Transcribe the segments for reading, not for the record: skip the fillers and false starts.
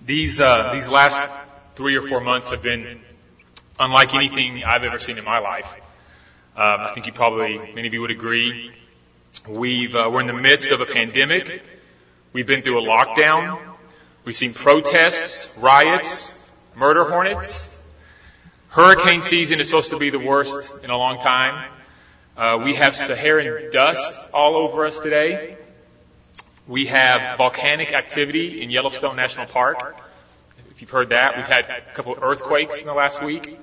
These last 3 or 4 months have been unlike anything I've ever seen in my life. I think many of you would agree. We're in the midst of a pandemic. We've been through a lockdown. We've seen protests, riots, murder hornets. Hurricane season is supposed to be the worst in a long time. We have Saharan dust all over us today. We have volcanic activity in Yellowstone National Park. If you've heard that, we've had a couple of earthquakes in the last week.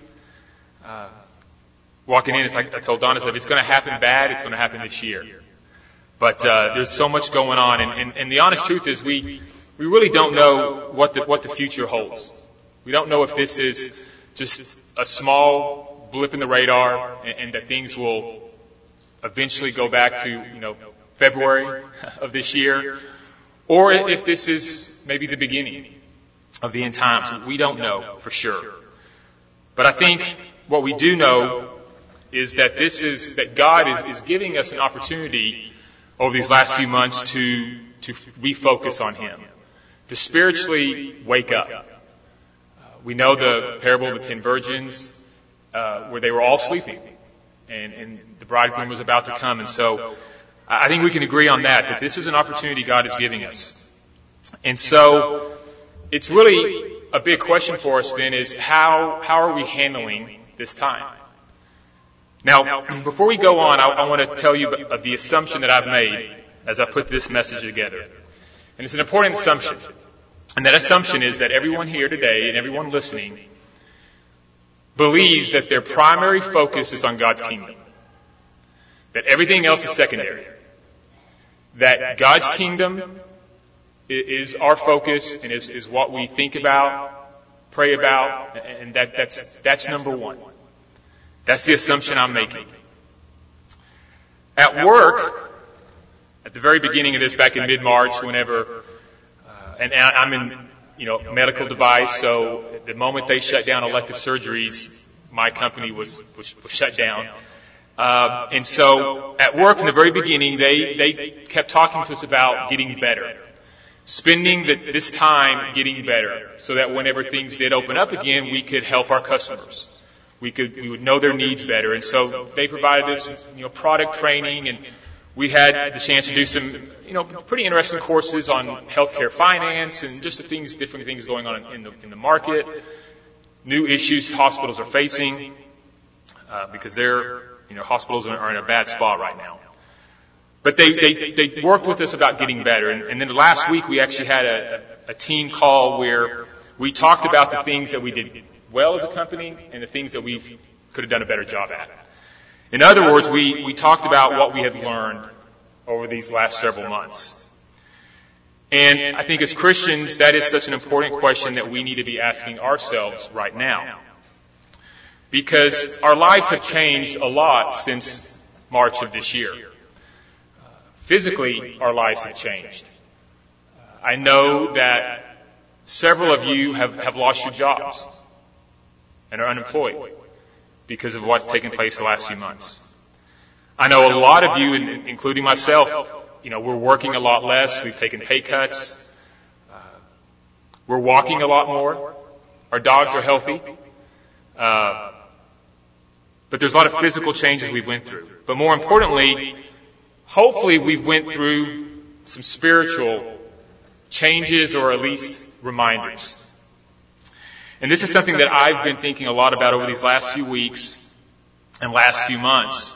Walking in, it's like I told Donna, if it's going to happen bad, it's going to happen this year. But there's so much going on, and the honest truth is we really don't know what the future holds. We don't know if this is just a small blip in the radar, and that things will eventually go back to February of this year, or if this is maybe the beginning of the end times. We don't know for sure. But I think what we do know is that that God is giving us an opportunity over these last few months to refocus on Him, to spiritually wake up. We know the parable of the 10 virgins, where they were all sleeping, and the bridegroom was about to come. And so I think we can agree on that this is an opportunity God is giving us. And so it's really a big question for us then is how are we handling this time? Now, before we go on, I want to tell you of the assumption that I've made as I put this message together. And it's an important assumption. And that assumption is that everyone here today and everyone listening believes that their primary focus is on God's kingdom. That everything else is secondary. That God's kingdom is our focus and is what we think about, pray about, and that's number one. That's the assumption I'm making. At work, at the very beginning of this, back in mid-March, whenever, and I'm in, medical device, so the moment they shut down elective surgeries, my company was shut down. And so at work from the very beginning, they kept talking to us about getting better. Spending this time getting better so that whenever things did open up again, we could help our customers. We would know their needs better. And so they provided this, product training, and we had the chance to do some, pretty interesting courses on healthcare finance and just different things going on in the market, new issues hospitals are facing, because hospitals are in a bad spot right now. But they worked with us about getting better. And then last week we actually had a team call where we talked about the things that we did well as a company and the things that we could have done a better job at. In other words, we talked about what we had learned over these last several months. And I think as Christians, that is such an important question that we need to be asking ourselves right now. Because our lives have changed a lot since March of this year. Physically, our lives have changed. I know that several of you have lost your jobs and are unemployed because of what's taken place the last few months. I know a lot of you, including myself, we're working a lot less. We've taken pay cuts. We're walking a lot more. Our dogs are healthy. But there's a lot of physical changes we've went through. But more importantly, hopefully we've went through some spiritual changes or at least reminders. And this is something that I've been thinking a lot about over these last few weeks and last few months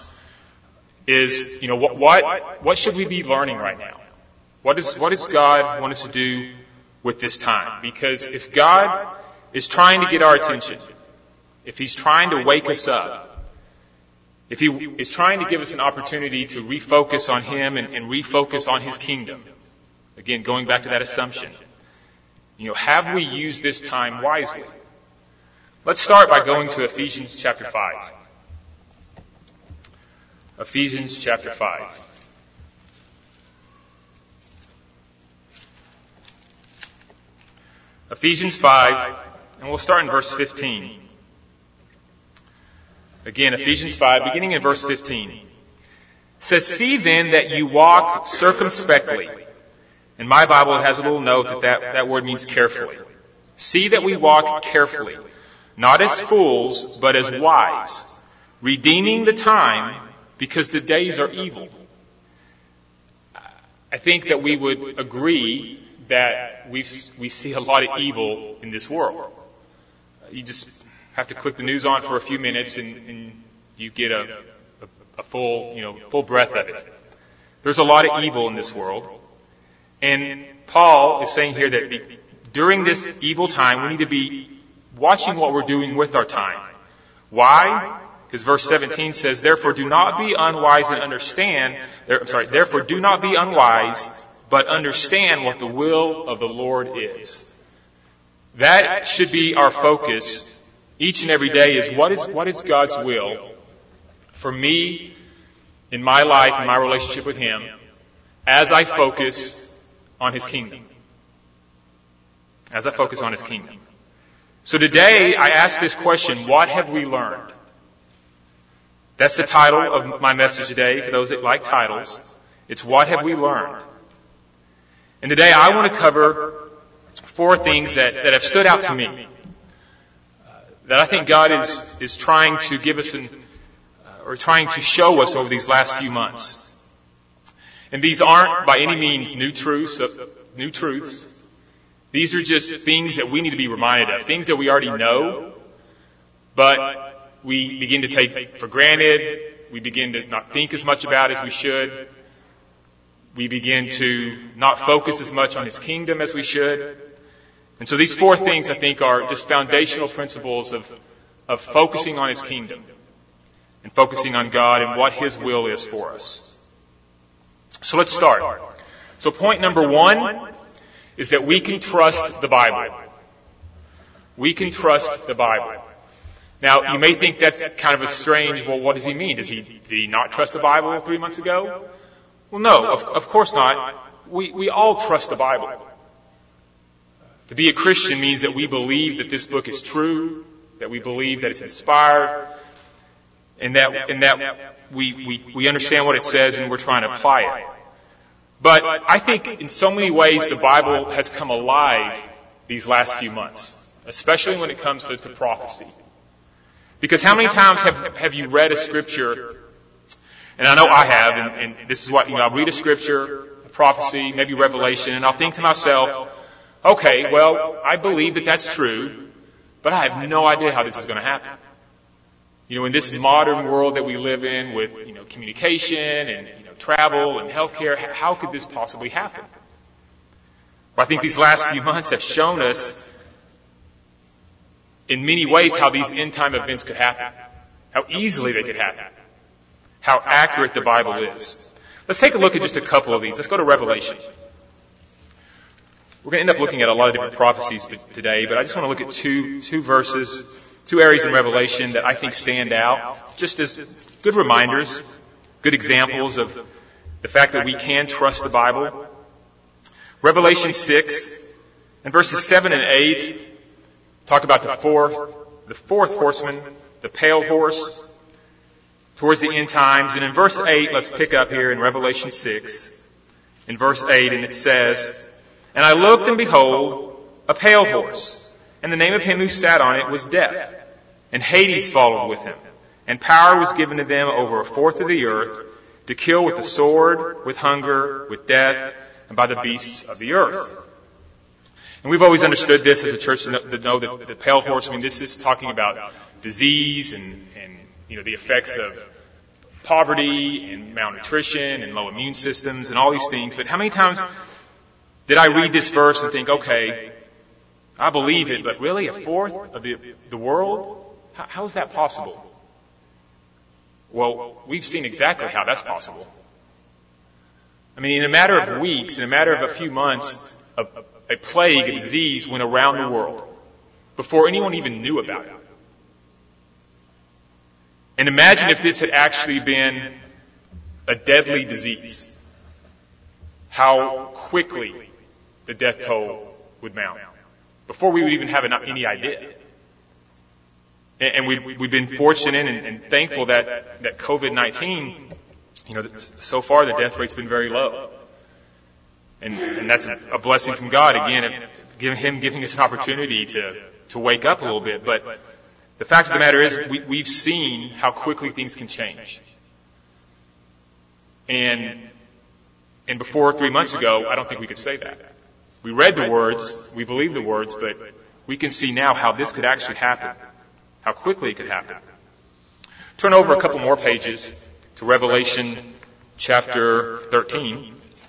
is, what should we be learning right now? What does God want us to do with this time? Because if God is trying to get our attention, if He's trying to wake us up, if He is trying to give us an opportunity to refocus on Him and refocus on His kingdom, again, going back to that assumption, have we used this time wisely? Let's start by going to Ephesians chapter 5. Ephesians chapter 5. Ephesians 5, and we'll start in verse 15. Again, Ephesians 5, beginning in verse 15. It says, "See then that you walk circumspectly." In my Bible, it has a little note that word means carefully. See that we walk carefully, not as fools, but as wise, redeeming the time because the days are evil. I think that we would agree that we see a lot of evil in this world. You just have to click the news on for a few minutes and you get a full breath of it. There's a lot of evil in this world. And Paul is saying here that during this evil time, we need to be watching what we're doing with our time. Why? Because verse 17 says, therefore do not be unwise, but understand what the will of the Lord is. That should be our focus each and every day, is what is God's will for me in my life, in my relationship with Him, as I focus on His kingdom. As I focus on His kingdom. So today I ask this question, what have we learned? That's the title of my message today, for those that like titles. It's what have we learned? And today I want to cover 4 things that have stood out to me. That I think God is trying to give us or trying to show us over these last few months. And these aren't by any means new truths. These are just things that we need to be reminded of, things that we already know, but we begin to take for granted. We begin to not think as much about as we should. We begin to not focus as much on His kingdom as we should. And so these 4 things, I think, are just foundational principles of focusing on His kingdom and focusing on God and what His will is for us. So let's start. So point number 1 is that we can trust the Bible. We can trust the Bible. Now, you may think that's kind of a strange, well, what does he mean? Did he not trust the Bible 3 months ago? Well, no, of course not. We all trust the Bible. To be a Christian means that we believe that this book is true, that we believe that it's inspired, and that we understand what it says and we're trying to apply it. But I think in so many ways the Bible has come alive these last few months, especially when it comes to prophecy. Because how many times have you read a scripture, and I know I have, and this is what, I'll read a scripture, a prophecy, maybe Revelation, and I'll think to myself, okay, well, I believe that that's true, but I have no idea how this is going to happen. In this modern world that we live in with, communication and, travel and healthcare, how could this possibly happen? Well, I think these last few months have shown us in many ways how these end time events could happen, how easily they could happen, how accurate the Bible is. Let's take a look at just a couple of these. Let's go to Revelation. We're going to end up looking at a lot of different prophecies today, but I just want to look at two verses, 2 areas in Revelation that I think stand out, just as good reminders, good examples of the fact that we can trust the Bible. Revelation 6 and verses 7 and 8 talk about the fourth horseman, the pale horse, towards the end times. And in verse 8, let's pick up here in Revelation 6, in verse 8, and it says, and I looked, and behold, a pale horse, and the name of him who sat on it was Death, and Hades followed with him, and power was given to them over 1/4 of the earth, to kill with the sword, with hunger, with death, and by the beasts of the earth. And we've always understood this as a church to know that the pale horse, this is talking about disease and the effects of poverty and malnutrition and low immune systems and all these things. But how many times did I read this verse and think, okay, I believe it, but really 1/4 of the world? How is that possible? Well, we've seen exactly how that's possible. In a matter of weeks, in a matter of a few months, a plague, a disease went around the world before anyone even knew about it. And imagine if this had actually been a deadly disease, how quickly the death toll would mount before we would even have any idea. And we've been fortunate and thankful that COVID-19, so far the death rate's been very low. And that's a blessing from God. Again, giving us an opportunity to wake up a little bit. But the fact of the matter is we've seen how quickly things can change. And before 3 months ago, I don't think we could say that. We read the words, we believe the words, but we can see now how this could actually happen, how quickly it could happen. Turn over a couple more pages to Revelation chapter 13.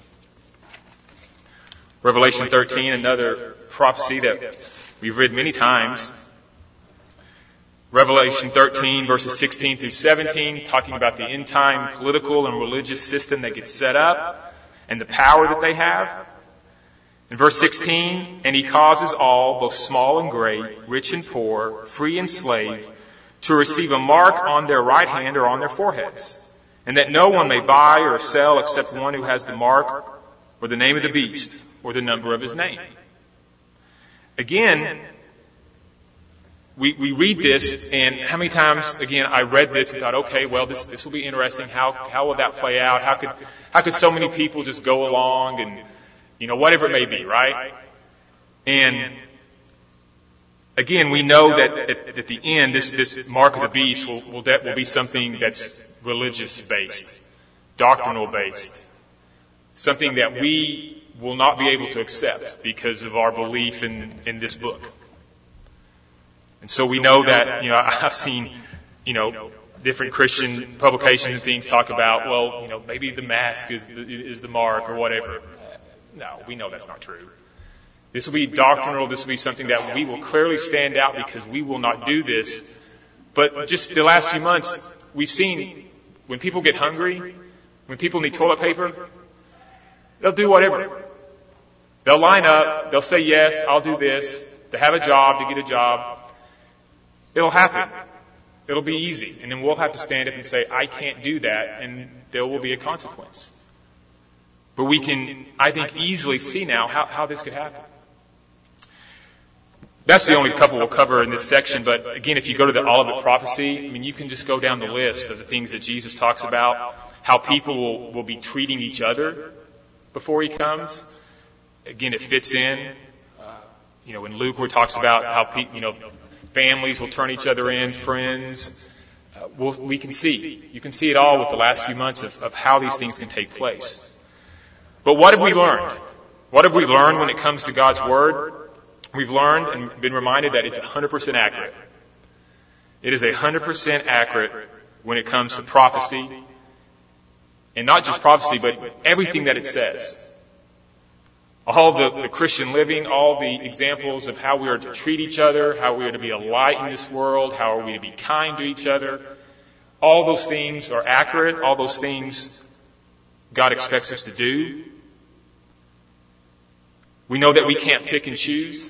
Revelation 13, another prophecy that we've read many times. Revelation 13, verses 16 through 17, talking about the end-time political and religious system that gets set up and the power that they have. In verse 16, and he causes all, both small and great, rich and poor, free and slave, to receive a mark on their right hand or on their foreheads, and that no one may buy or sell except one who has the mark or the name of the beast or the number of his name. Again, we read this, and how many times, again, I read this and thought, okay, well, this will be interesting. How will that play out? How could so many people just go along and, whatever it may be, right? And again, we know that at the end, this mark of the beast will be something that's religious based, doctrinal based, something that we will not be able to accept because of our belief in this book. And so we know that, I've seen, different Christian publications and things talk about, well, maybe the mask is the mark or whatever. No, we know that's not true. This will be doctrinal. This will be something that we will clearly stand out because we will not do this. But just the last few months, we've seen when people get hungry, when people need toilet paper, they'll do whatever. They'll line up. They'll say, yes, I'll do this. To have a job, to get a job. It'll happen. It'll be easy. And then we'll have to stand up and say, I can't do that, and there will be a consequence. But we can, I think, easily see now how this could happen. That's the only couple we'll cover in this section, but again, if you go to the Olivet prophecy, you can just go down the list of the things that Jesus talks about, how people will be treating each other before he comes. Again, it fits in. In Luke where it talks about how families will turn each other in, friends. You can see it all with the last few months of how these things can take place. But what have we learned? What have we learned when it comes to God's Word? We've learned and been reminded that it's 100% accurate. It is 100% accurate when it comes to prophecy. And not just prophecy, but everything that it says. All the Christian living, all the examples of how we are to treat each other, how we are to be a light in this world, how are we to be kind to each other. All those things are accurate. All those things God expects us to do. We know that we can't pick and choose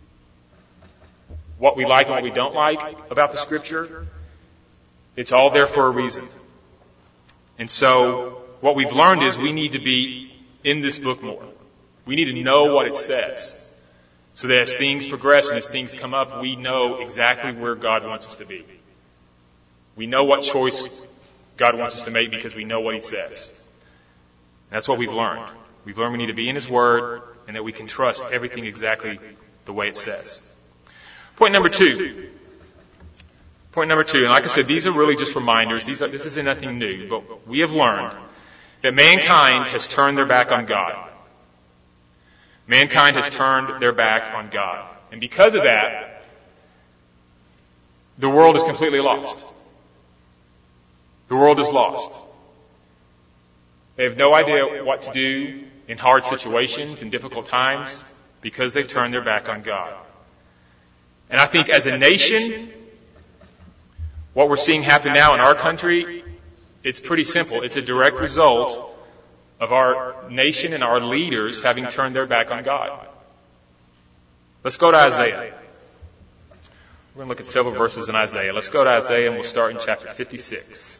what we like and what we don't like about the Scripture. It's all there for a reason. And so what we've learned is we need to be in this book more. We need to know what it says so that as things progress and as things come up, we know exactly where God wants us to be. We know what choice God wants us to make because we know what he says. And that's what we've learned. We've learned we need to be in his Word and that we can trust everything exactly the way it says. Point number two, and like I said, these are really just reminders. This isn't nothing new, but we have learned that mankind has turned their back on God. Mankind has turned their back on God. And because of that, the world is completely lost. The world is lost. They have no idea what to do in hard situations, in difficult times, because they've turned their back on God. And I think as a nation, what we're seeing happen now in our country, it's pretty simple. It's a direct result of our nation and our leaders having turned their back on God. Let's go to Isaiah. We're going to look at several verses in Isaiah. Let's go to Isaiah and we'll start in chapter 56.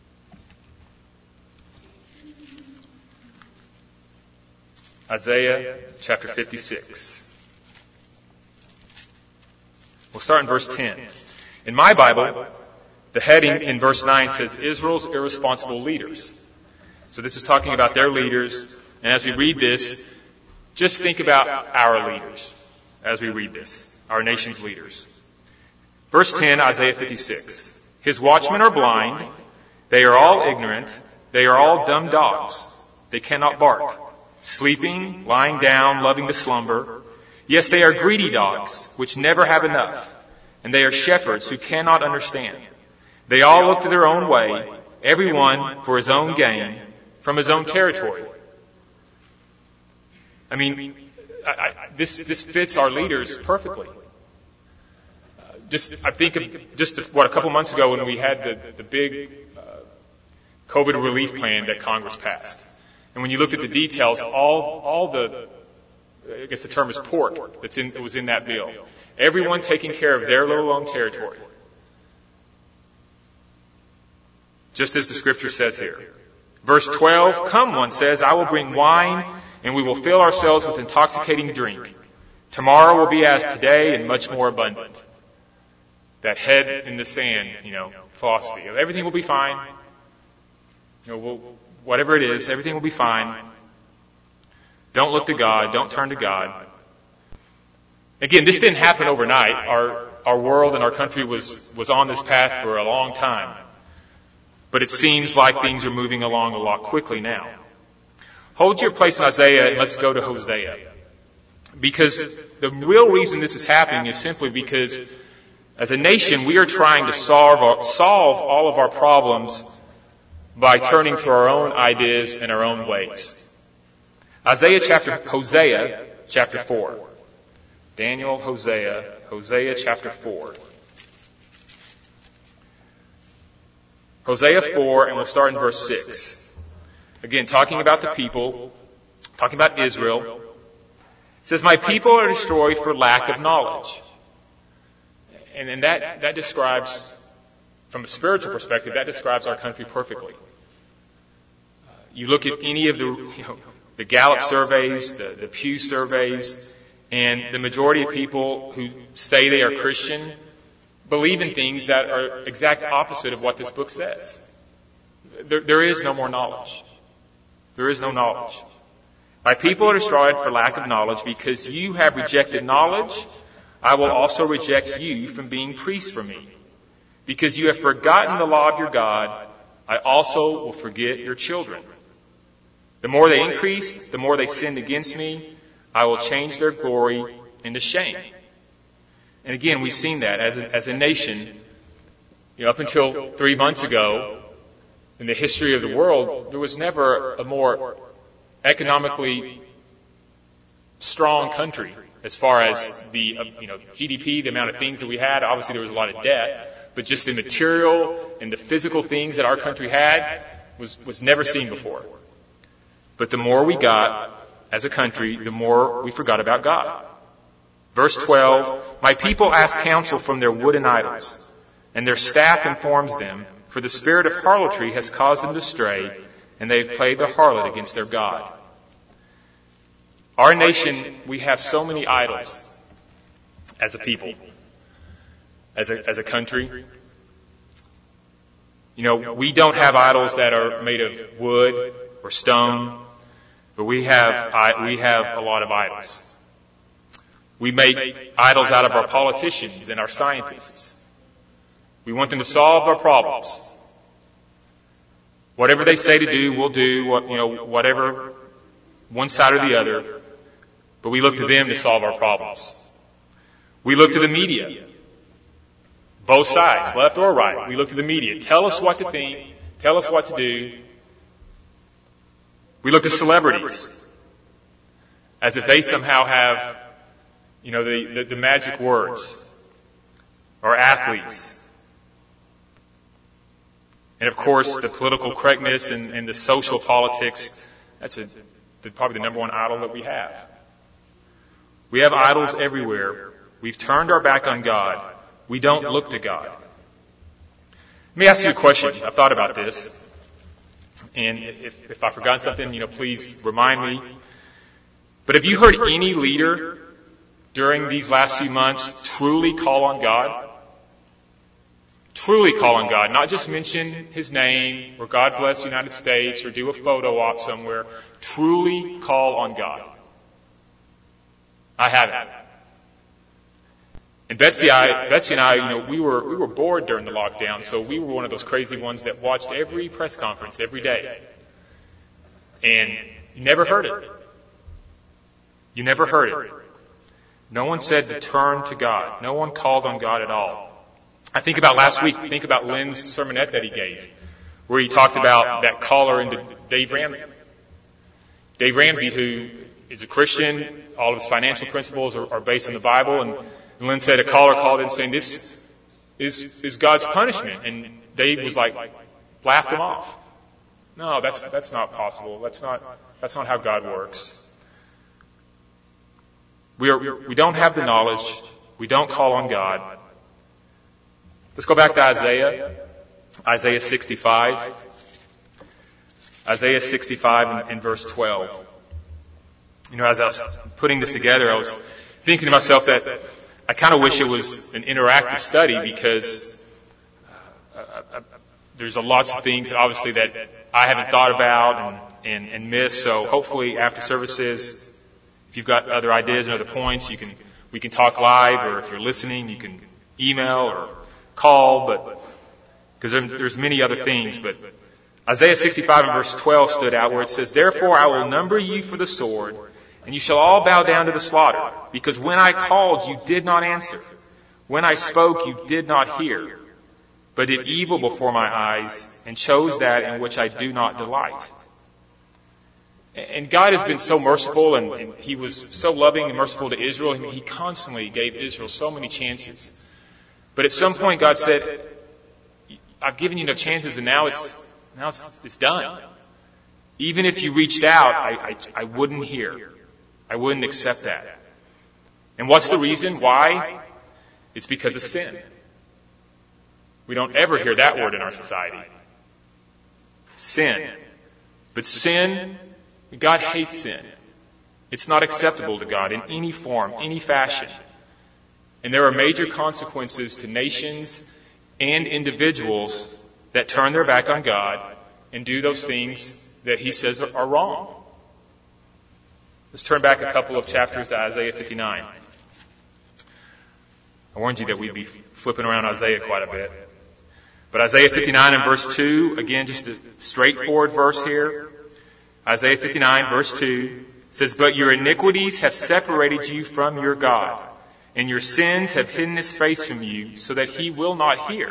Isaiah chapter 56. We'll start in verse 10. In my Bible, the heading in verse 9 says, Israel's irresponsible leaders. So this is talking about their leaders. And as we read this, just think about our leaders. as we read this, our nation's leaders. Verse 10, Isaiah 56. His watchmen are blind. They are all ignorant. They are all dumb dogs. They cannot bark. Sleeping, lying down, loving to slumber. Yes, they are greedy dogs, which never have enough. And they are shepherds who cannot understand. They all look to their own way, everyone for his own gain, from his own territory. I mean, this fits our leaders perfectly. I think of a couple months ago when we had the big COVID relief plan that Congress passed. And when you looked at the details, all the, I guess the term is pork that was in that bill. Everyone taking care of their little own territory. Just as the scripture says here. Verse 12, come, one says, I will bring wine and we will fill ourselves with intoxicating drink. Tomorrow will be as today and much more abundant. That head in the sand, philosophy. Everything will be fine. Whatever it is, everything will be fine. Don't look to God. Don't turn to God. Again, this didn't happen overnight. Our world and our country was on this path for a long time. But it seems like things are moving along a lot quickly now. Hold your place in Isaiah and let's go to Hosea. Because the real reason this is happening is simply because as a nation, we are trying to solve all of our problems by turning to our own ideas and our own ways. Hosea chapter 4. Daniel, Hosea chapter 4. Hosea 4, and we'll start in verse 6. Again, talking about the people, talking about Israel. It says, my people are destroyed for lack of knowledge. And that describes, from a spiritual perspective, that describes our country perfectly. You look at any of the Gallup surveys, the Pew surveys, and the majority of people who say they are Christian believe in things that are exact opposite of what this book says. There is no more knowledge. There is no knowledge. My people are destroyed for lack of knowledge because you have rejected knowledge. I will also reject you from being priests for me. Because you have forgotten the law of your God, I also will forget your children. The more they increased, the more they sinned against me. I will change their glory into shame. And again, we've seen that as a nation, up until 3 months ago, in the history of the world, there was never a more economically strong country as far as the GDP, the amount of things that we had. Obviously, there was a lot of debt, but just the material and the physical things that our country had was never seen before. But the more we got as a country, the more we forgot about God. Verse 12, my people ask counsel from their wooden idols, and their staff informs them, for the spirit of harlotry has caused them to stray, and they have played the harlot against their God. Our nation, we have so many idols as a people, as a country. We don't have idols that are made of wood or stone, but we have a lot of idols. We make idols out of our politicians and our scientists. We want them to solve our problems. Whatever they say to do, we'll do. Whatever, one side or the other. But we look to them to solve our problems. We look to the media. Both sides, left or right. We look to the media. Tell us what to think. Tell us what to do. We look to celebrities as if they somehow have, the magic words, or athletes. And of course, the political correctness and the social politics, that's probably the number one idol that we have. We have idols everywhere. We've turned our back on God. We don't look to God. Let me ask you a question. I've thought about this. And if I've forgotten something, please remind me. But have you heard any leader during these last few months truly call on God? Truly call on God. Not just mention His name or God bless the United States or do a photo op somewhere. Truly call on God. I haven't. And Betsy and I, we were bored during the lockdown, so we were one of those crazy ones that watched every press conference every day. And you never heard it. You never heard it. No one said to turn to God. No one called on God at all. I think about last week, think about Lynn's sermonette that he gave, where he talked about that caller into Dave Ramsey. Dave Ramsey, who is a Christian, all of his financial principles are based on the Bible, and Lynn said a caller called in saying, this is God's punishment. And Dave was like, laughed him off. No, that's not possible. That's not how God works. We don't have the knowledge. We don't call on God. Let's go back to Isaiah 65. Isaiah 65 and verse 12. As I was putting this together, I was thinking to myself that I kind of wish it was an interactive study, because there's lots of things obviously that I haven't thought about and missed. So hopefully after services, if you've got other ideas and other points, we can talk live, or if you're listening, you can email or call, but because there's many other things. But Isaiah 65 and verse 12 stood out, where it says, "Therefore I will number you for the sword, and you shall all bow down to the slaughter. Because when I called, you did not answer. When I spoke, you did not hear, but did evil before my eyes, and chose that in which I do not delight." And God has been so merciful, and He was so loving and merciful to Israel. He constantly gave Israel so many chances. But at some point, God said, "I've given you enough chances, and now it's done. Even if you reached out, I wouldn't hear. I wouldn't accept that." And what's the reason? Why? It's because of sin. We don't ever hear that word in our society. Sin. But sin, God hates sin. It's not acceptable to God in any form, any fashion. And there are major consequences to nations and individuals that turn their back on God and do those things that He says are wrong. Let's turn back a couple of chapters to Isaiah 59. I warned you that we'd be flipping around Isaiah quite a bit. But Isaiah 59 and verse 2, again, just a straightforward verse here. Isaiah 59 verse 2 says, "But your iniquities have separated you from your God, and your sins have hidden His face from you, so that He will not hear."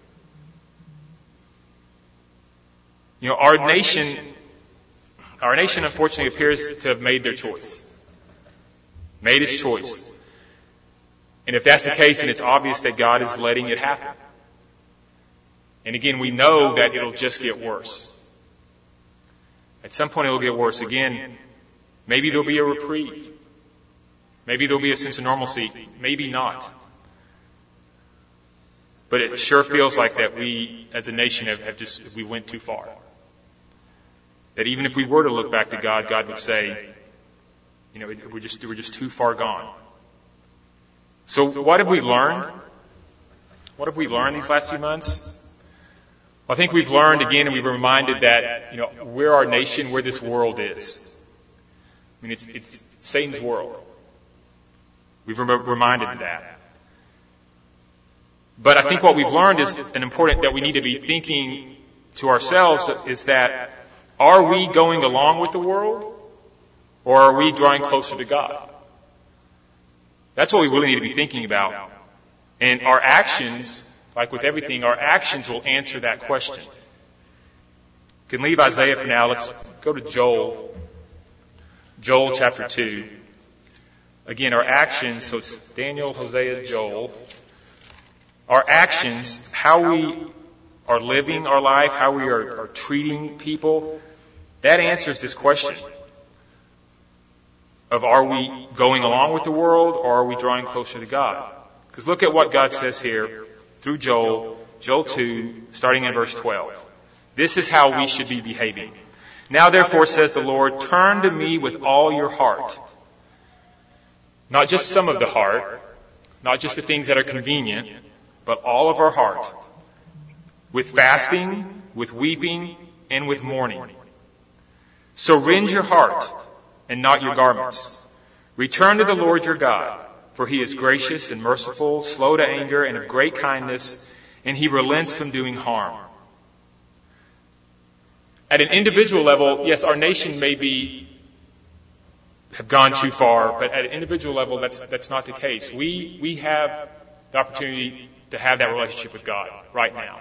Our nation unfortunately appears to have made their choice. Made its choice. And if that's the case, then it's obvious that God is letting it happen. And again, we know that it'll just get worse. At some point it'll get worse. Again, maybe there'll be a reprieve. Maybe there'll be a sense of normalcy. Maybe not. But it sure feels like that we, as a nation, we went too far. That even if we were to look back to God, God would say, we're just too far gone. So what have we learned? What have we learned these last few months? Well, I think we've learned again, and we've reminded that, we're our nation, where this world is. It's Satan's world. We've reminded of that. But I think what we've learned is an important that we need to be thinking to ourselves is that, are we going along with the world, or are we drawing closer to God? That's what we really need to be thinking about. And our actions, like with everything, our actions will answer that question. You can leave Isaiah for now. Let's go to Joel. Joel chapter 2. Again, our actions, so it's Daniel, Hosea, Joel. Our actions, how we are living our life, how we are treating people, that answers this question of, are we going along with the world, or are we drawing closer to God? Because look at what God says here through Joel 2, starting in verse 12. This is how we should be behaving. "Now therefore, says the Lord, turn to me with all your heart." Not just some of the heart, not just the things that are convenient, but all of our heart. "With fasting, with weeping, and with mourning. So rend your heart and not your garments. Return to the Lord your God, For he is gracious and merciful, slow to anger, and of great kindness, and he relents from doing harm. At an individual level, yes, our nation may have gone too far, but at an individual level, that's not the case. We have the opportunity to have that relationship with God right now.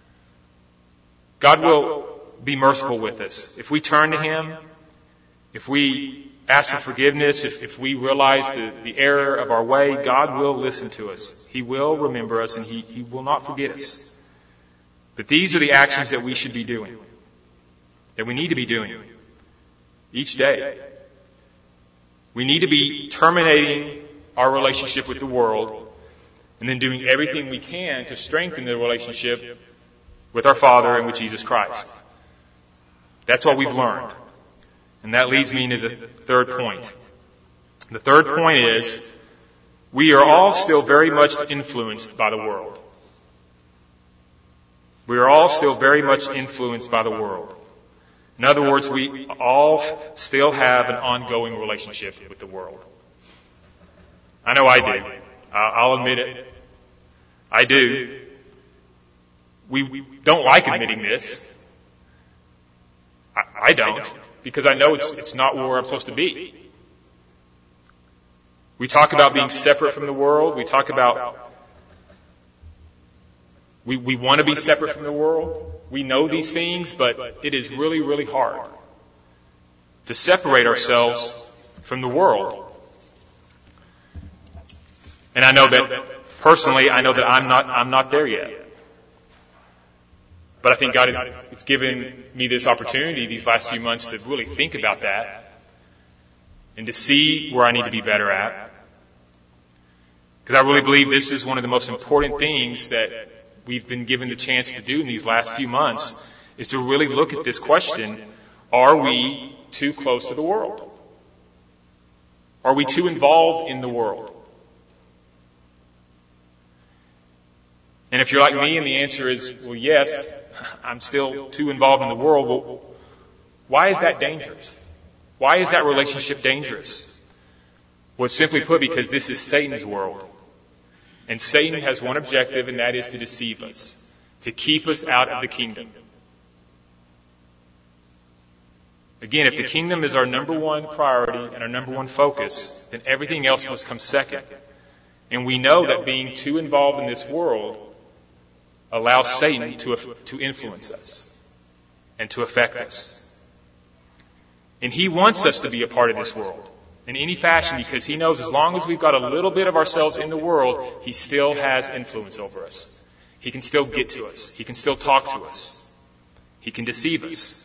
God will be merciful with us. If we turn to Him, if we ask for forgiveness, if we realize the error of our way, God will listen to us. He will remember us, and He will not forget us. But these are the actions that we should be doing, that we need to be doing each day. We need to be terminating our relationship with the world and then doing everything we can to strengthen the relationship with our Father and with Jesus Christ. That's what we've learned. And that leads me to the third point. The third point is, we are all still very much influenced by the world. We are all still very much influenced by the world. In other words, we all still have an ongoing relationship with the world. I know I do. I'll admit it. I do. We don't like admitting this. I don't, because I know it's not where I'm supposed to be. We talk about being separate from the world. We talk about we want to be separate from the world. We know these things, but it is really, really hard to separate ourselves from the world. And I know that personally, I'm not there yet. But I think God has given me this opportunity these last few months to really think about that and to see where I need to be better at. Because I really believe this is one of the most important things that we've been given the chance to do in these last few months, is to really look at this question: are we too close to the world? Are we too involved in the world? And if you're like me and the answer is, well, yes, I'm still too involved in the world, well, why is that dangerous? Why is that relationship dangerous? Well, simply put, because this is Satan's world. And Satan has one objective, and that is to deceive us, to keep us out of the kingdom. Again, if the kingdom is our number one priority and our number one focus, then everything else must come second. And we know that being too involved in this world allows Satan to influence us and to affect us. And he wants us to be a part of this world in any fashion, because he knows as long as we've got a little bit of ourselves in the world, he still has influence over us. He can still get to us. He can still talk to us. He can deceive us.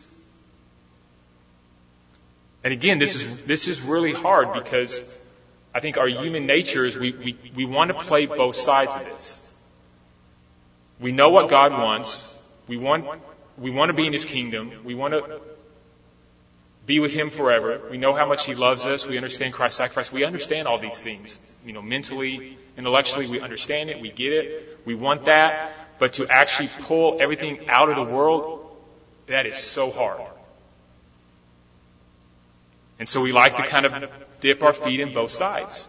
And again, this is really hard, because I think our human nature is we want to play both sides of this. We know what God wants. We want to be in His kingdom. We want to be with Him forever. We know how much He loves us. We understand Christ's sacrifice. We understand all these things. Mentally, intellectually, we understand it. We get it. We want that. But to actually pull everything out of the world, that is so hard. And so we like to kind of dip our feet in both sides.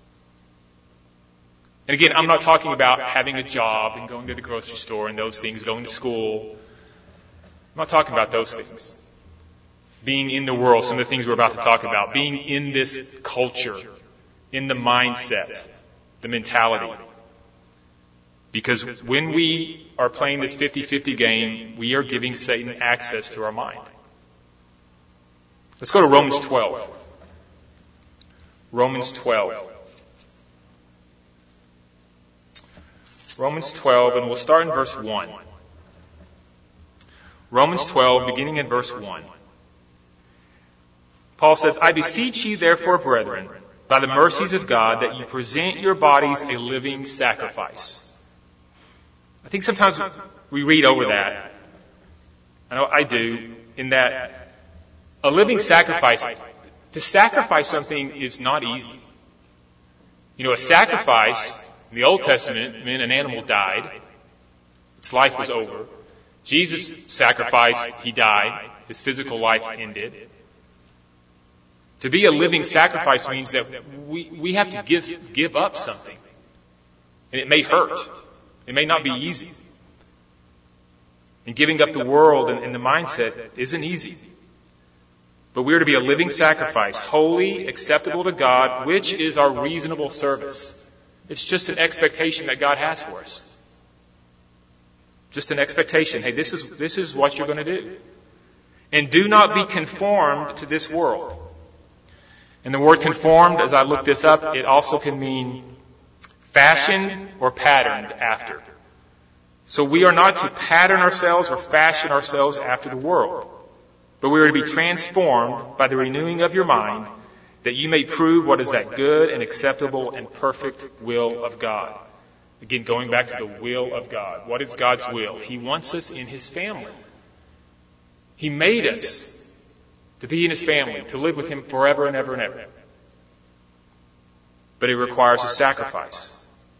And again, I'm not talking about having a job and going to the grocery store and those things, going to school. I'm not talking about those things. Being in the world, some of the things we're about to talk about. Being in this culture, in the mindset, the mentality. Because when we are playing this 50-50 game, we are giving Satan access to our mind. Let's go to Romans 12. Romans 12. Romans 12, and we'll start in verse 1. Romans 12, beginning in verse 1. Paul says, I beseech you, therefore, brethren, by the mercies of God, that you present your bodies a living sacrifice. I think sometimes we read over that. I know I do, in that a living sacrifice, to sacrifice something is not easy. A sacrifice in the Old Testament meant an animal died. Its life was over. Jesus sacrificed, He died. His physical life ended. To be a living sacrifice means that we have to give up something. And it may hurt. It may not be easy. And giving up the world and the mindset isn't easy. But we are to be a living sacrifice, holy, acceptable to God, which is our reasonable service. It's just an expectation that God has for us. Just an expectation. Hey, this is what you're going to do. And do not be conformed to this world. And the word conformed, as I looked this up, it also can mean fashioned or patterned after. So we are not to pattern ourselves or fashion ourselves after the world, but we are to be transformed by the renewing of your mind, that you may prove what is that good and acceptable and perfect will of God. Again, going back to the will of God. What is God's will? He wants us in His family. He made us to be in His family, to live with Him forever and ever and ever. But it requires a sacrifice.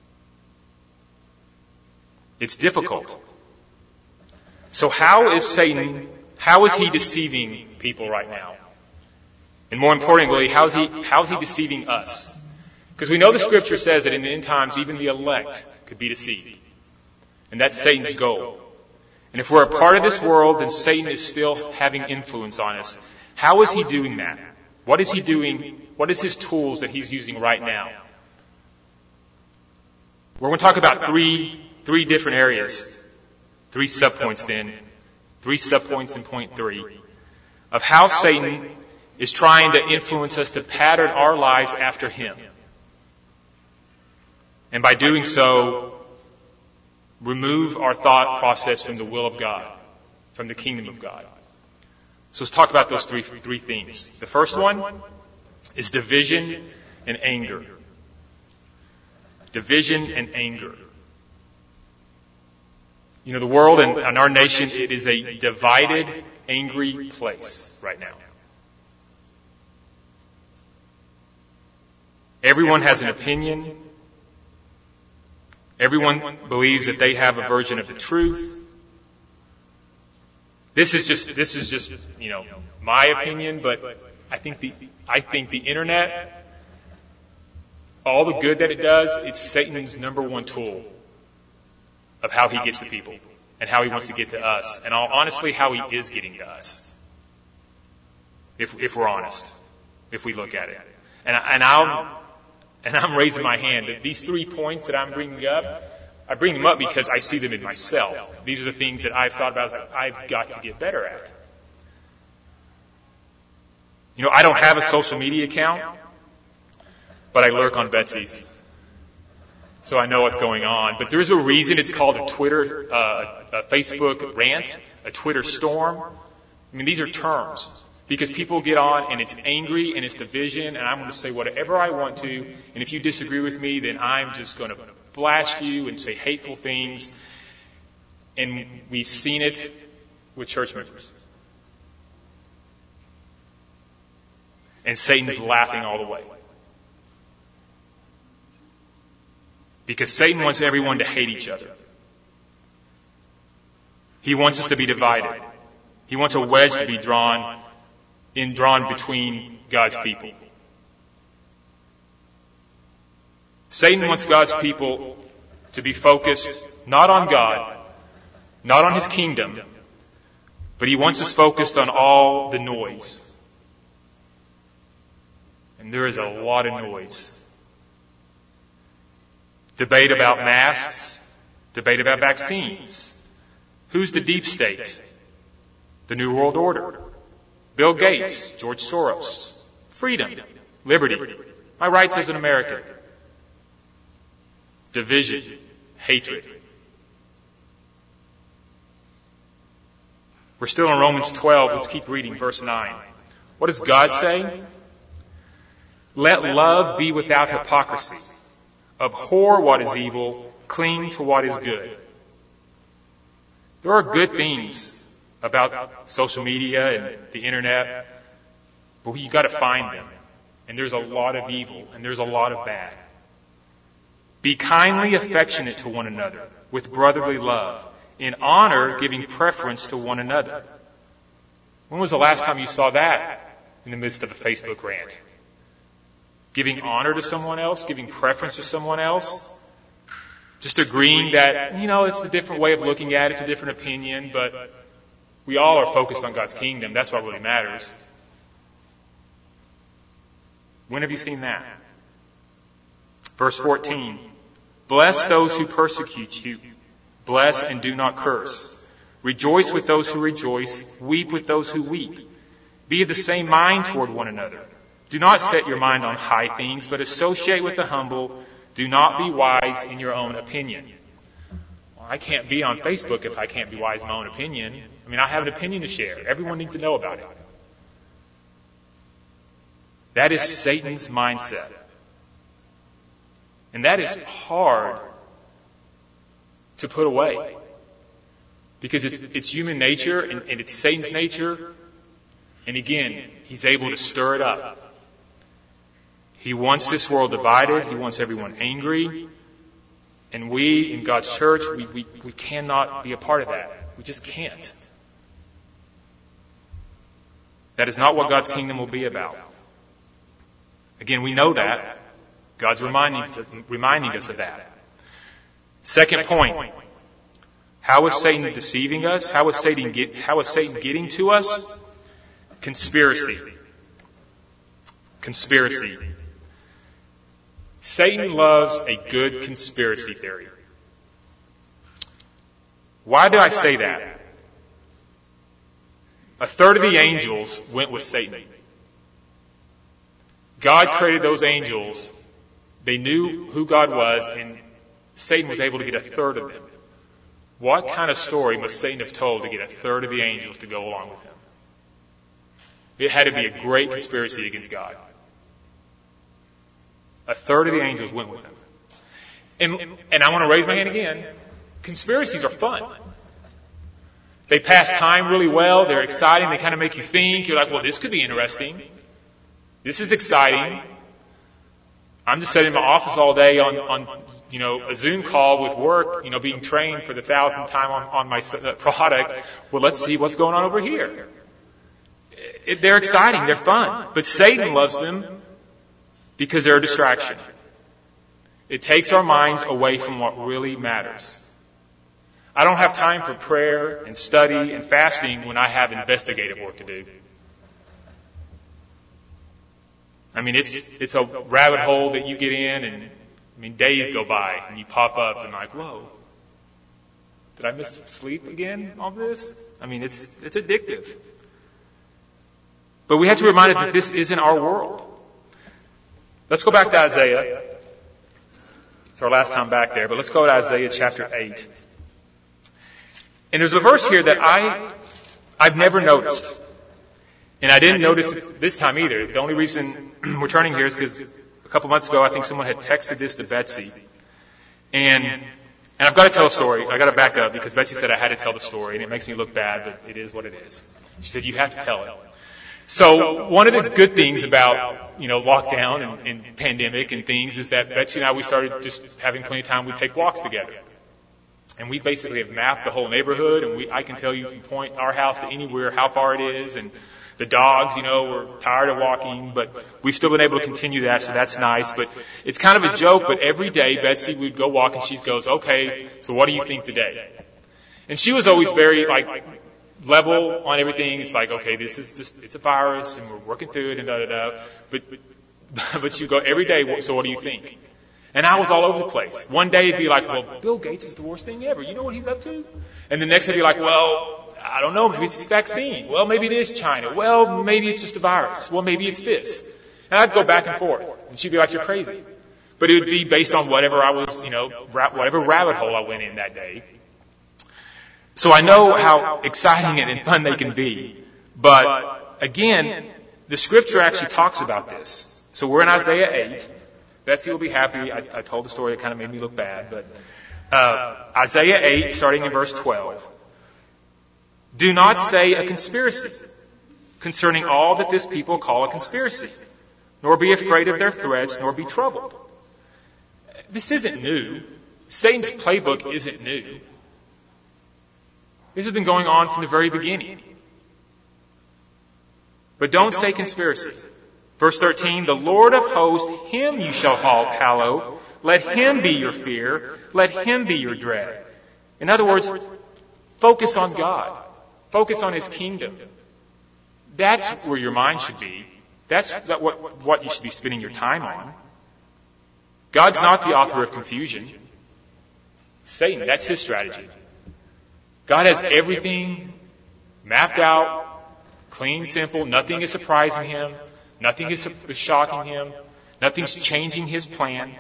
It's difficult. So how is he deceiving people right now? And more importantly, how is he deceiving us? Because we know the Scripture says that in the end times, even the elect could be deceived. And that's Satan's goal. And if we're a part of this world, then Satan is still having influence on us. How is he doing that? What is he doing? What is his tools that he's using right now? We're going to talk about three different areas. 3 subpoints then. 3 subpoints in point 3 of how Satan is trying to influence us to pattern our lives after him. And by doing so, remove our thought process from the will of God, from the kingdom of God. So let's talk about those three themes. The first one is division and anger. Division and anger. You know, the world and our nation, it is a divided, angry place right now. Everyone has an opinion. Everyone believes that they have a version of the truth. This is just, my opinion, but I think the internet, all the good that it does, it's Satan's number one tool of how he gets to people and how he wants to get to us, and honestly, how he is getting to us. If we're honest, if we look at it, and I'm raising my hand. These 3 points that I'm bringing up, I bring them up because I see them in myself. These are the things that I've thought about that I've got to get better at. I don't have a social media account, but I lurk on Betsy's. So I know what's going on. But there's a reason it's called a Twitter, a Facebook rant, a Twitter storm. I mean, these are terms. Because people get on and it's angry and it's division, and I'm going to say whatever I want to, and if you disagree with me, then I'm just going to blast you and say hateful things. And we've seen it with church members. And Satan's laughing all the way. Because Satan wants everyone to hate each other. He wants us to be divided. He wants a wedge to be drawn between God's people. Satan wants God's people to be focused not on God, not on His kingdom, but he wants us focused on all the noise. And there is a lot of noise. Debate about masks, debate about vaccines. Who's the deep state? The New World Order. Bill Gates, George Soros. Freedom, liberty, my rights as an American. Division, hatred. We're still in Romans 12. Let's keep reading verse 9. What does God say? Let love be without hypocrisy. Abhor what is evil. Cling to what is good. There are good things about social media and the internet, but you've got to find them. And there's a lot of evil, and there's a lot of bad. Be kindly affectionate to one another with brotherly love, in honor giving preference to one another. When was the last time you saw that in the midst of a Facebook rant. Giving honor to someone else, giving preference to someone else, just agreeing that, it's a different way of looking at it, it's a different opinion, but we all are focused on God's kingdom. That's what really matters. When have you seen that? Verse 14. Bless those who persecute you. Bless and do not curse. Rejoice with those who rejoice. Weep with those who weep. Be of the same mind toward one another. Do not set your mind on high things, but associate with the humble. Do not be wise in your own opinion. Well, I can't be on Facebook if I can't be wise in my own opinion. I have an opinion to share. Everyone needs to know about it. That is Satan's mindset. And that is hard to put away. Because it's human nature and it's Satan's nature. And again, he's able to stir it up. He wants this world divided. He wants everyone angry. And we, in God's church, we cannot be a part of that. We just can't. That is not what God's kingdom will be about. Again, we know that. God's reminding us of that. Second point. How is Satan deceiving us? How is Satan getting to us? Conspiracy. Satan loves a good conspiracy theory. Why do I say that? A third of the angels went with Satan. God created those angels. They knew who God was, and Satan was able to get a third of them. What kind of story must Satan have told to get a third of the angels to go along with him? It had to be a great conspiracy against God. A third of the angels went with him. And I want to raise my hand again. Conspiracies are fun. They pass time really well. They're exciting. They kind of make you think. You're like, well, this could be interesting. This is exciting. I'm just sitting in my office all day on a Zoom call with work, being trained for the 1,000th time on my product. Well, let's see what's going on over here. They're exciting. They're fun. But Satan loves them because they're a distraction. It takes our minds away from what really matters. I don't have time for prayer and study and fasting when I have investigative work to do. It's a rabbit hole that you get in, and days go by and you pop up and like, whoa, did I miss sleep again on this? It's addictive. But we have to be reminded that this isn't our world. Let's go back to Isaiah. It's our last time back there, but let's go to Isaiah chapter 8. And there's a verse here that I've never noticed. And I didn't notice it this time either. The only reason we're turning here is because a couple months ago, I think someone had texted this to Betsy. And I've got to tell a story. I've got to back up because Betsy said I had to tell the story, and it makes me look bad, but it is what it is. She said, you have to tell it. So one of the good things about, lockdown and pandemic and things is that Betsy and I, we started just having plenty of time. We'd take walks together. And we basically have mapped the whole neighborhood, and I can tell you from our house to anywhere how far it is, and the dogs, we're tired of walking, but we've still been able to continue that, so that's nice. But it's kind of a joke, but every day Betsy would go walk and she goes, okay, so what do you think today? And she was always very level on everything. It's like, okay, this is just, it's a virus and we're working through it and da-da-da. But she'd go every day, so what do you think? And I was all over the place. One day it'd be like, well, Bill Gates is the worst thing ever. You know what he's up to? And the next day it'd be like, well, I don't know, maybe it's this vaccine. Well, maybe it is China. Well, maybe it's just a virus. Well, maybe it's this. And I'd go back and forth. And she'd be like, you're crazy. But it would be based on whatever I was, whatever rabbit hole I went in that day. So I know how exciting and fun they can be. But again, the scripture actually talks about this. So we're in Isaiah 8. Betsy will be happy. I told the story that kind of made me look bad. But Isaiah 8, starting in verse 12. Do not say a conspiracy concerning all that this people call a conspiracy, nor be afraid of their threats, nor be troubled. This isn't new. Satan's playbook isn't new. This has been going on from the very beginning. But don't say conspiracy. Verse 13, the Lord of hosts, him you shall hallow. Let him be your fear. Let him be your dread. In other words, focus on God. Focus on his kingdom. That's where your mind should be. That's what you should be spending your time on. God's not the author of confusion. Satan, that's his strategy. God has everything mapped out, clean, simple. Nothing is surprising him. Nothing is shocking him. Nothing's changing his plan.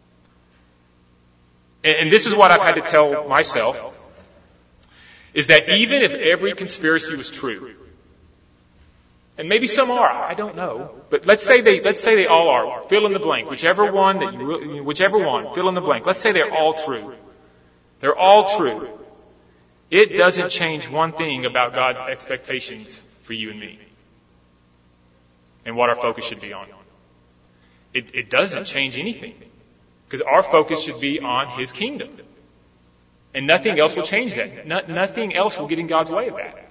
And this is what I've had to tell myself, is that even if every conspiracy was true, and maybe some are, I don't know, but let's say they all are. Fill in the blank. Whichever one, fill in the blank. Let's say they're all true. They're all true. It doesn't change one thing about God's expectations for you and me and what our focus should be on. It doesn't change anything, because our focus should be on his kingdom. And nothing else will change that. Nothing else will get in God's way of that.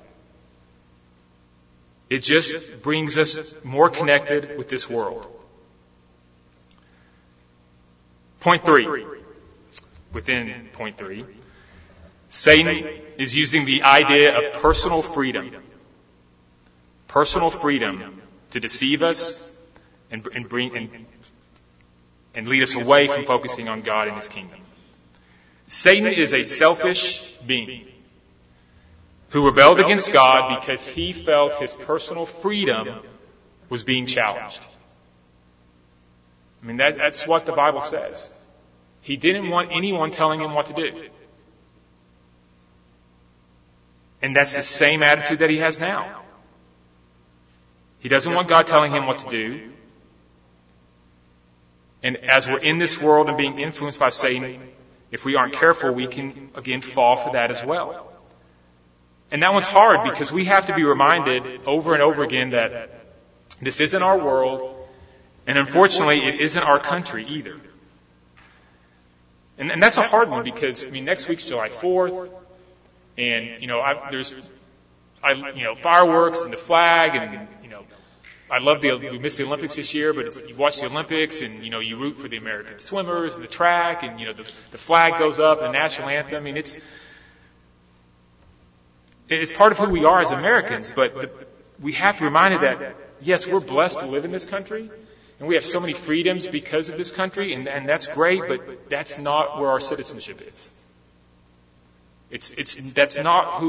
It just brings us more connected with this world. Point 3. Within point 3. Satan is using the idea of personal freedom. Personal freedom to deceive us and lead us away from focusing on God and his kingdom. Satan is a selfish being who rebelled against God because he felt his personal freedom was being challenged. I mean, that's what the Bible says. He didn't want anyone telling him what to do. And that's the same attitude that he has now. He doesn't want God telling him what to do. And as we're in this world and being influenced by Satan, if we aren't careful, we can, again, fall for that as well. And that one's hard because we have to be reminded over and over again that this isn't our world, and unfortunately, it isn't our country either. And that's a hard one because, next week's July 4th, and, there's fireworks and the flag, and, I love we missed the Olympics this year, but you watch the Olympics and, you root for the American swimmers and the track, and, the flag goes up, and the national anthem. It's part of who we are as Americans, but we have to be reminded that, yes, we're blessed to live in this country, and we have so many freedoms because of this country, and that's great, but that's not where our citizenship is. It's not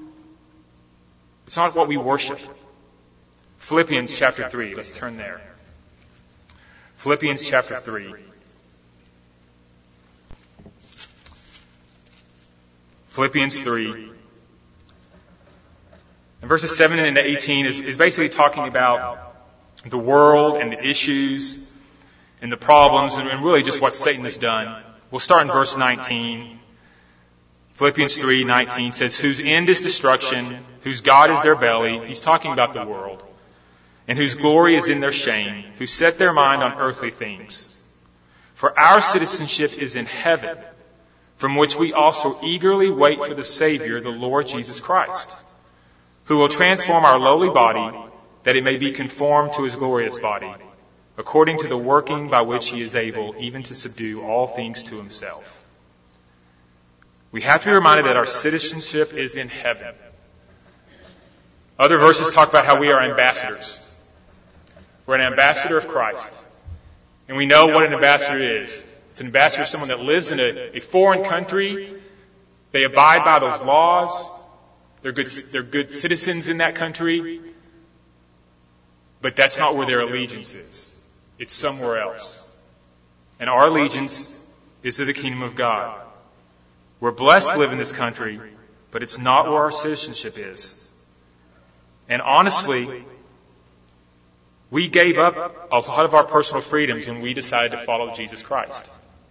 what we worship. Philippians chapter 3, let's turn there. Philippians chapter 3. Philippians 3. And verses 7 and 18 is basically talking about the world and the issues and the problems and really just what Satan has done. We'll start in verse 19. Philippians 3:19 says, whose end is destruction, whose God is their belly. He's talking about the world. And whose glory is in their shame, who set their mind on earthly things. For our citizenship is in heaven, from which we also eagerly wait for the Savior, the Lord Jesus Christ, who will transform our lowly body, that it may be conformed to his glorious body, according to the working by which he is able even to subdue all things to himself. We have to be reminded that our citizenship is in heaven. Other verses talk about how we are ambassadors. We're an ambassador of Christ. And we know what an ambassador is. It's an ambassador, someone that lives in a foreign country. They abide by those laws. They're good citizens in that country. But that's not where their allegiance is. It's somewhere else. And our allegiance is to the kingdom of God. We're blessed to live in this country, but it's not where our citizenship is. And honestly, we gave up a lot of our personal freedoms when we decided to follow Jesus Christ.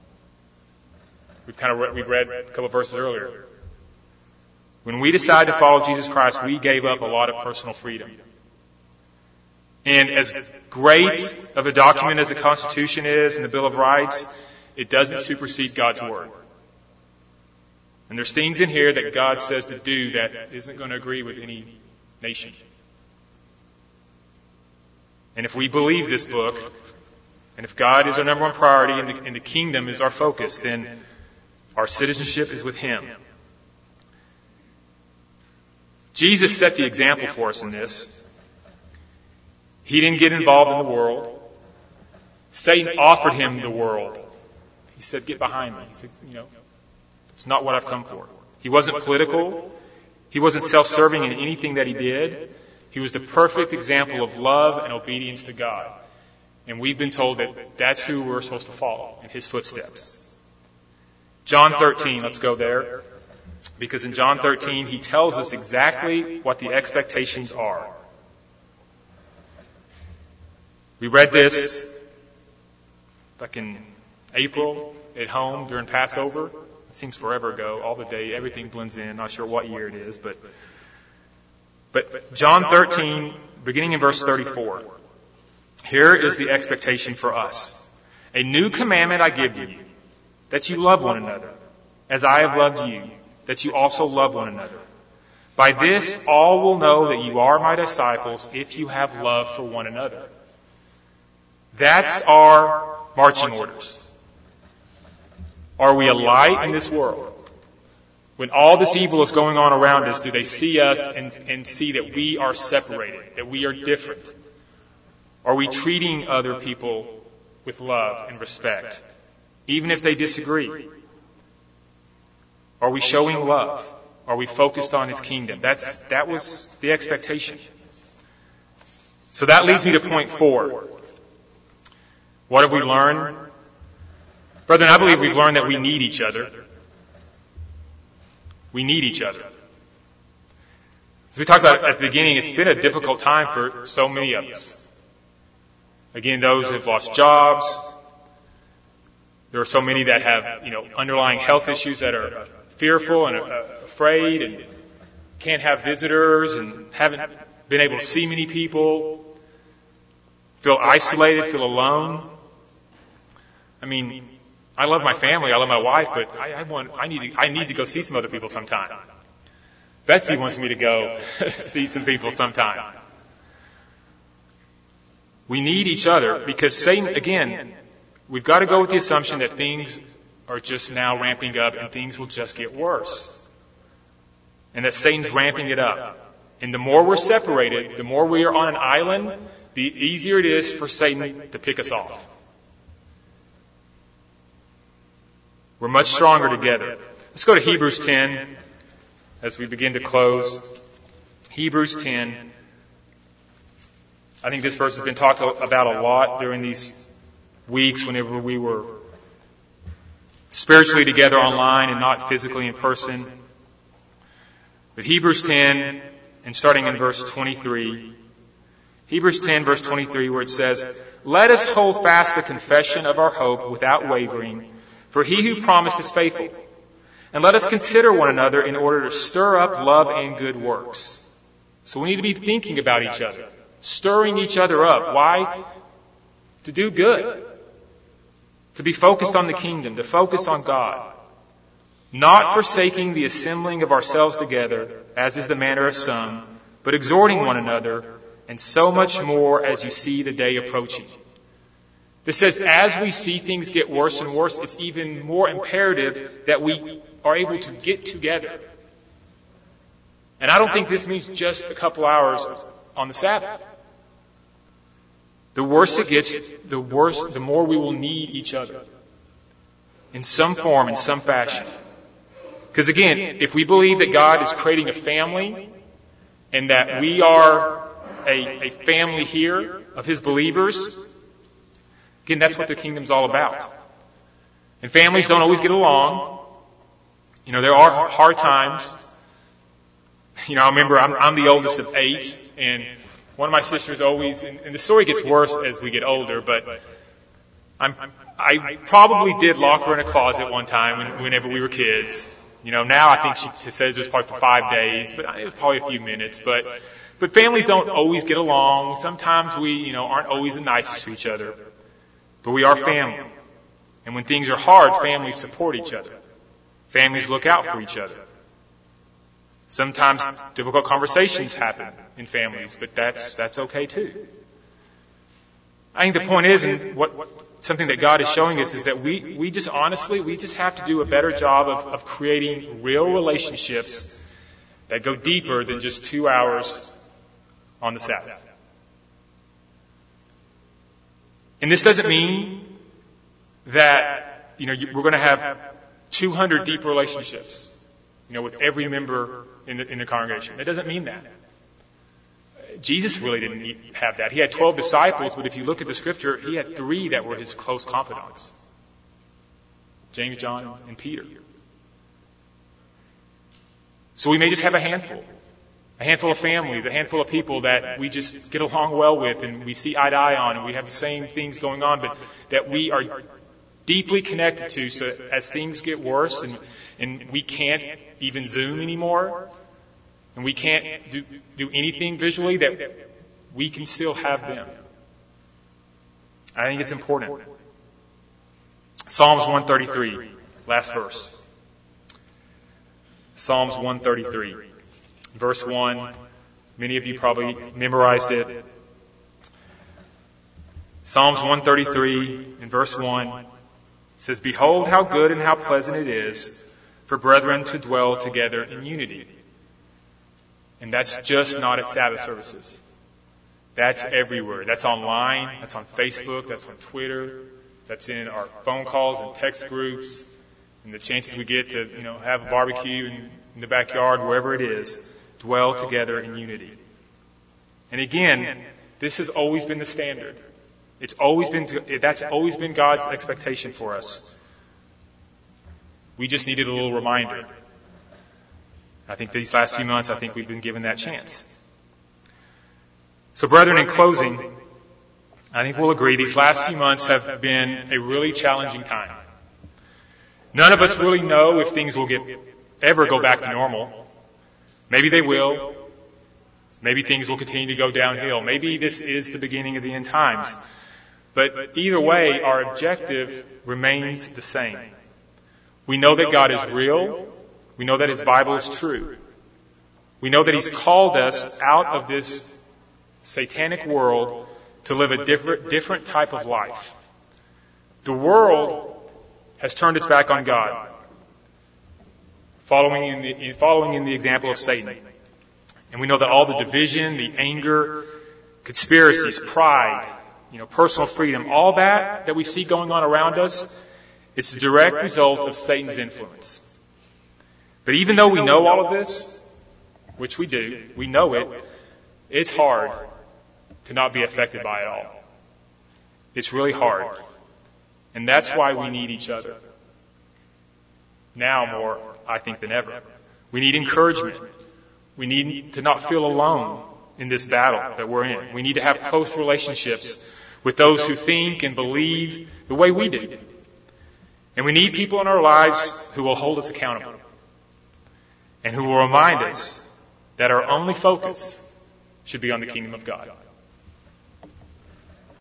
We read a couple of verses earlier. When we decided to follow Jesus Christ, we gave up a lot of personal freedom. And as great of a document as the Constitution is and the Bill of Rights, it doesn't supersede God's Word. And there's things in here that God says to do that isn't going to agree with any nation. And if we believe this book, and if God is our number one priority and the kingdom is our focus, then our citizenship is with Him. Jesus set the example for us in this. He didn't get involved in the world. Satan offered Him the world. He said, get behind me. He said, it's not what I've come for. He wasn't political. He wasn't self-serving in anything that He did. He was the perfect example of love and obedience to God. And we've been told that that's who we're supposed to follow, in His footsteps. John 13, let's go there. Because in John 13, He tells us exactly what the expectations are. We read this back in April at home during Passover. It seems forever ago. All the day, everything blends in. Not sure what year it is, but John 13, beginning in verse 34. Here is the expectation for us. A new commandment I give you, that you love one another, as I have loved you, that you also love one another. By this all will know that you are my disciples if you have love for one another. That's our marching orders. Are we a light in this world? When all this evil is going on around us, do they see us and see that we are separated, that we are different? Are we treating other people with love and respect, even if they disagree? Are we showing love? Are we focused on His kingdom? That was the expectation. So that leads me to point 4. What have we learned? Brethren, I believe we've learned that we need each other. We need each other. As we talked about at the beginning, it's been a difficult time for so many of us. Again, those who have lost jobs. There are so many that have, underlying health issues that are fearful and afraid and can't have visitors and haven't been able to see many people, feel isolated, feel alone. I love my family, I love my wife, but I need to go see some other people sometime. Betsy wants me to go see some people sometime. We need each other because Satan, again, we've got to go with the assumption that things are just now ramping up and things will just get worse. And that Satan's ramping it up. And the more we're separated, the more we are on an island, the easier it is for Satan to pick us off. We're much stronger together. Let's go to Hebrews 10 as we begin to close. Hebrews 10. I think this verse has been talked about a lot during these weeks whenever we were spiritually together online and not physically in person. But Hebrews 10, and starting in verse 23, Hebrews 10, verse 23, where it says, "Let us hold fast the confession of our hope without wavering, for He who promised is faithful. And let us consider one another in order to stir up love and good works." So we need to be thinking about each other, stirring each other up. Why? To do good. To be focused on the kingdom, to focus on God. Not forsaking the assembling of ourselves together, as is the manner of some, but exhorting one another, and so much more as you see the day approaching. This says, as we see things get worse and worse, it's even more imperative that we are able to get together. And I don't think this means just a couple hours on the Sabbath. The worse it gets, the more we will need each other. In some form, in some fashion. Because again, if we believe that God is creating a family, and that we are a family here of His believers, again, that's what the kingdom's all about. And families don't always get along. There are hard times. I remember I'm the oldest of 8, and one of my sisters always, and the story gets worse as we get older, but I probably did lock her in a closet one time whenever we were kids. Now I think she says it was probably for 5 days, but it was probably a few minutes. But families don't always get along. Sometimes we, aren't always the nicest to each other. But we are family. And when things are hard, families support each other. Families look out for each other. Sometimes difficult conversations happen in families, but that's okay too. I think the point is, and something that God is showing us is that we just have to do a better job of creating real relationships that go deeper than just 2 hours on the Sabbath. And this doesn't mean that, we're going to have 200 deep relationships, with every member in the congregation. It doesn't mean that. Jesus really didn't have that. He had 12 disciples, but if you look at the scripture, he had 3 that were his close confidants. James, John, and Peter. So we may just have a handful of families, a handful of people that we just get along well with and we see eye to eye on and we have the same things going on, but that we are deeply connected to, so as things get worse and we can't even Zoom anymore, and we can't do anything visually, that we can still have them. I think it's important. Psalms 133, last verse. Psalms 133, verse 1. Many of you probably memorized it. Psalms 133 in verse 1 says, "Behold how good and how pleasant it is for brethren to dwell together in unity." And that's just not at Sabbath services. That's everywhere. That's online. That's on Facebook. That's on Twitter. That's in our phone calls and text groups. And the chances we get to, have a barbecue in the backyard, wherever it is, dwell together in unity. And again, this has always been the standard. That's always been God's expectation for us. We just needed a little reminder. I think these last few months, we've been given that chance. So brethren, in closing, I think we'll agree these last few months have been a really challenging time. None of us really know if things will ever go back to normal. Maybe they will. Maybe things will continue to go downhill. Maybe this is the beginning of the end times. But either way, our objective remains the same. We know that God is real. We know that His Bible is true. We know that He's called us out of this satanic world to live a different type of life. The world has turned its back on God, following in the example of Satan. And we know that all the division, the anger, conspiracies, pride, personal freedom, all that we see going on around us, it's a direct result of Satan's influence. But even though we know all of this, which we do, we know it, it's hard to not be affected by it all. It's really hard. And that's why we need each other. Now more, I think, than ever. We need encouragement. We need to not feel alone in this battle that we're in. We need to have close relationships with those who think and believe the way we do. And we need people in our lives who will hold us accountable and who will remind us that our only focus should be on the kingdom of God.